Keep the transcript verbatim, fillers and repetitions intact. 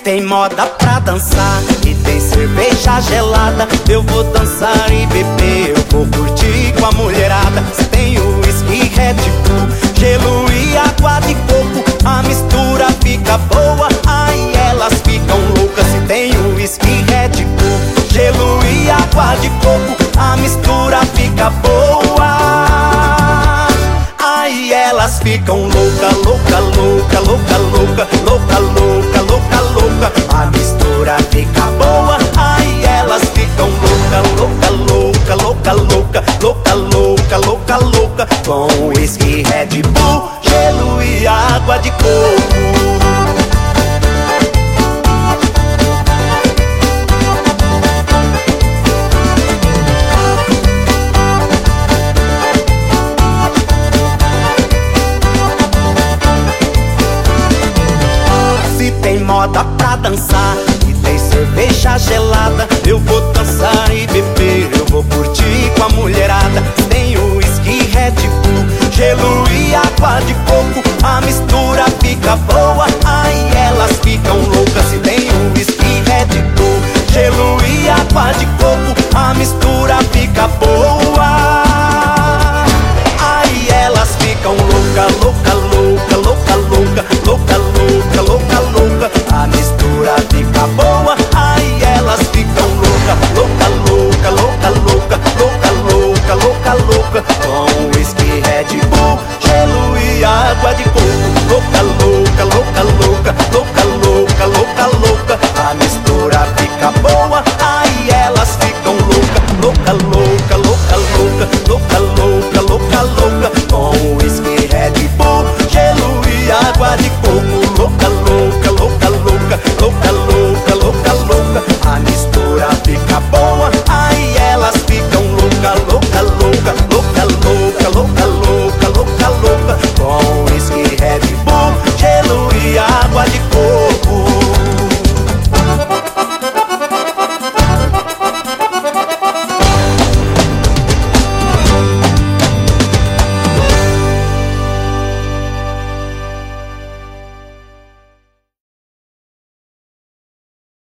tem moda pra dançar e tem cerveja gelada, eu vou dançar e beber, eu vou curtir com a mulherada. Se tem whisky, Red Bull, gelo e água de coco, a mistura fica boa, aí elas ficam loucas. Se tem whisky, Red Bull, gelo e água de coco, a mistura fica boa, aí elas ficam louca, louca, louca, louca, louca, louca, louca, louca, louca, a mistura fica boa, aí elas ficam louca, louca, louca, louca, louca, louca, louca, louca, louca, com whisky, Red Bull, gelo e água de coco. Tem moda pra dançar e tem cerveja gelada, eu vou dançar e beber, eu vou curtir com a mulherada. Tem whisky, Red Bull, gelo e água de coco, a mistura fica boa, aí elas ficam loucas. Se tem whisky, Red Bull, gelo e água de coco, a mistura fica boa, aí elas ficam louca, louca, louca, louca, louca, louca,